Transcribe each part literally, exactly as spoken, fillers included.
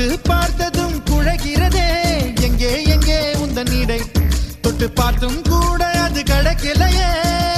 பார்த்து பார்த்ததும் குழைகிறதே எங்கே எங்கே உந்தன் நீடை தொட்டு பார்த்தும் கூட அது கடக்கலையே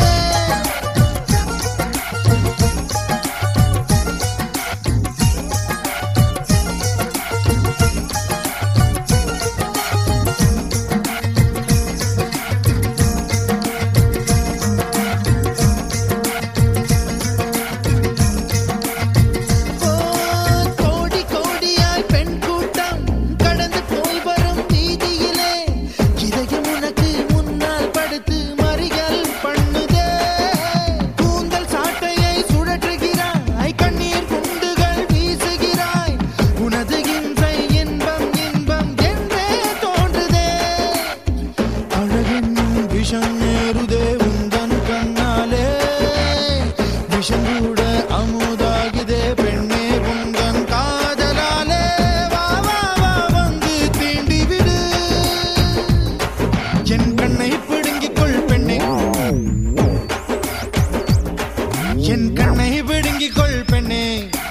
என் கண்ணை பிடுங்கிக் கொள் பெண்ணே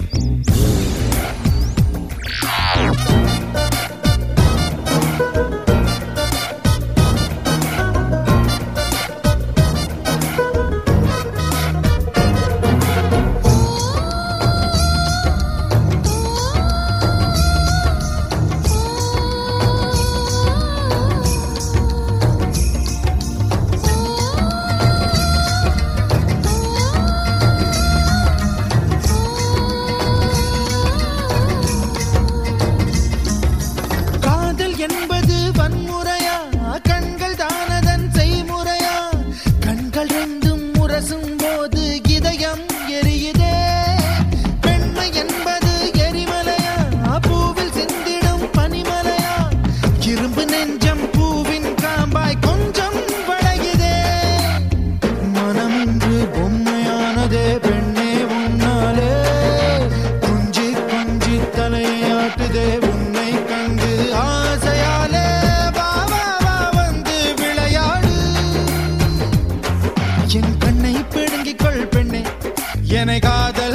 என்பது வன்முறையா கண்கள் தானதன் செய்முறையா கண்கள் ரெண்டும் முரசும் போது இதயம் எரியுதே பெண்மை என்பது எரிமலையா பூவில் சிந்திடும் பனிமலையா இரும்பு நெஞ்சம் பூவின் காம்பாய் கொஞ்சம் வளையுதே மனம் இன்று பொம்மையானதே பெண்ணே உன்னாலே கொஞ்சி கொஞ்சி தலையாட்டுதே உன்னை கண்டு என் கண்ணை பிடுங்கிக் கொள் பெண்ணே என்னை காதல்